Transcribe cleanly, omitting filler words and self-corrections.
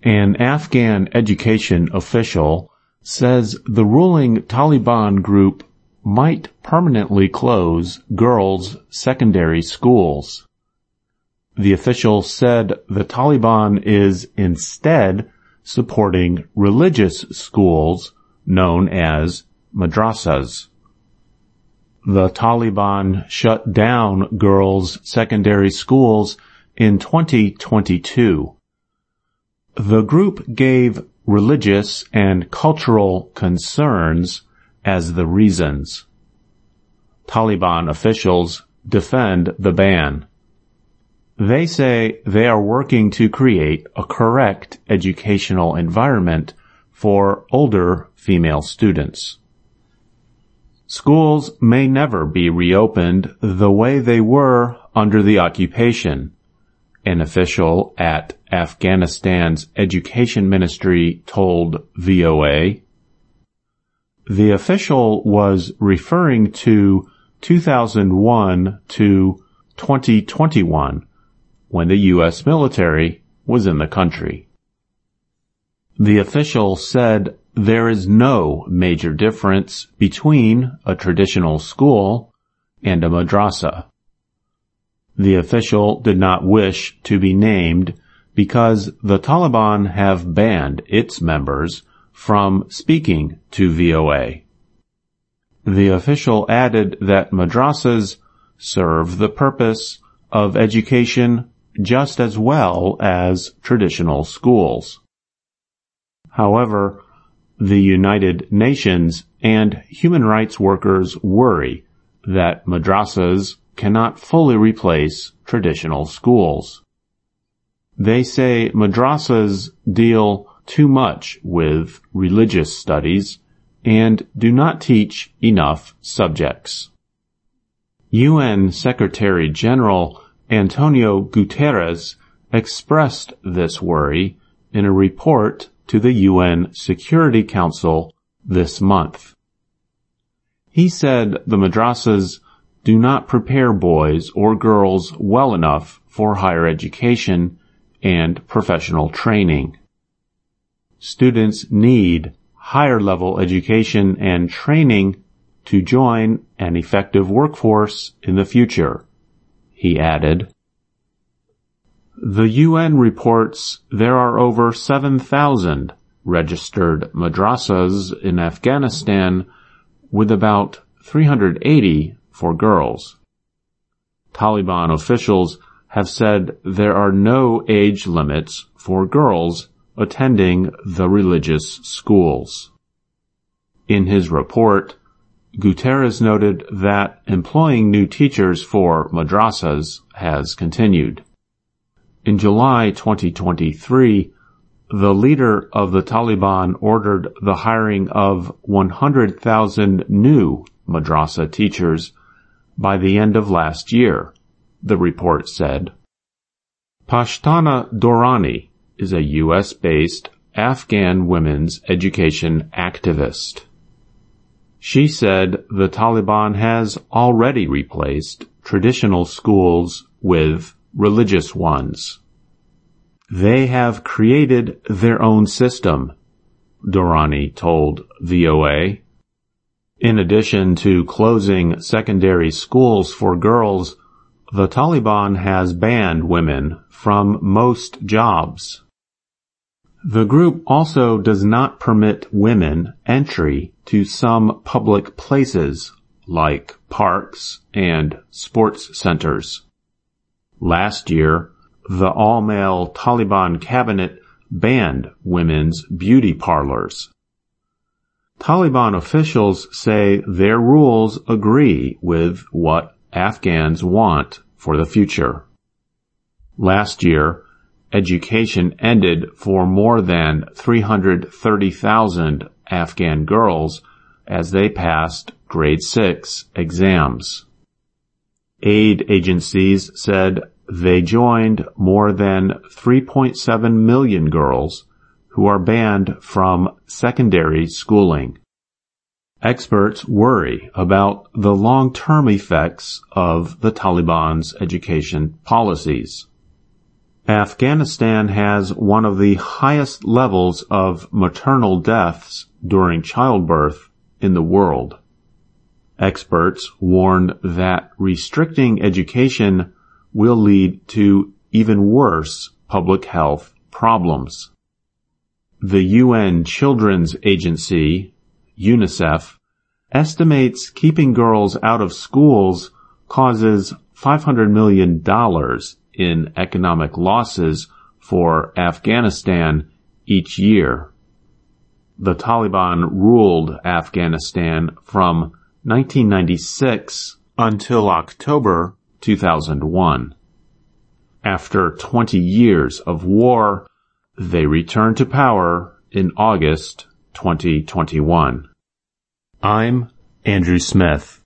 An Afghan education official says the ruling Taliban group might permanently close girls' secondary schools. The official said the Taliban is instead supporting religious schools known as madrasas. The Taliban shut down girls' secondary schools in 2022. The group gave religious and cultural concerns as the reasons. Taliban officials defend the ban. They say they are working to create a correct educational environment for older female students. Schools may never be reopened the way they were under the occupation, an official at Afghanistan's education ministry told VOA. The official was referring to 2001 to 2021, when the U.S. military was in the country. The official said there is no major difference between a traditional school and a madrasa. The official did not wish to be named because the Taliban have banned its members from speaking to VOA. The official added that madrasas serve the purpose of education just as well as traditional schools. However, the United Nations and human rights workers worry that madrasas cannot fully replace traditional schools. They say madrasas deal too much with religious studies and do not teach enough subjects. UN Secretary General Antonio Guterres expressed this worry in a report to the UN Security Council this month. He said the madrasas do not prepare boys or girls well enough for higher education and professional training. Students need higher level education and training to join an effective workforce in the future, he added. The UN reports there are over 7,000 registered madrasas in Afghanistan, with about 380 for girls. Taliban officials have said there are no age limits for girls attending the religious schools. In his report, Guterres noted that employing new teachers for madrasas has continued. In July 2023, the leader of the Taliban ordered the hiring of 100,000 new madrasa teachers by the end of last year, the report said. Pashtana Dorani is a U.S.-based Afghan women's education activist. She said the Taliban has already replaced traditional schools with religious ones. They have created their own system, Dorani told VOA. In addition to closing secondary schools for girls, the Taliban has banned women from most jobs. The group also does not permit women entry to some public places like parks and sports centers. Last year, the all-male Taliban cabinet banned women's beauty parlors. Taliban officials say their rules agree with what Afghans want for the future. Last year, education ended for more than 330,000 Afghan girls as they passed grade 6 exams. Aid agencies said they joined more than 3.7 million girls who are banned from secondary schooling. Experts worry about the long-term effects of the Taliban's education policies. Afghanistan has one of the highest levels of maternal deaths during childbirth in the world. Experts warn that restricting education will lead to even worse public health problems. The UN Children's Agency, UNICEF, estimates keeping girls out of schools causes $500 million in economic losses for Afghanistan each year. The Taliban ruled Afghanistan from 1996 until October 2001. After 20 years of war, they returned to power in August 2021. I'm Andrew Smith.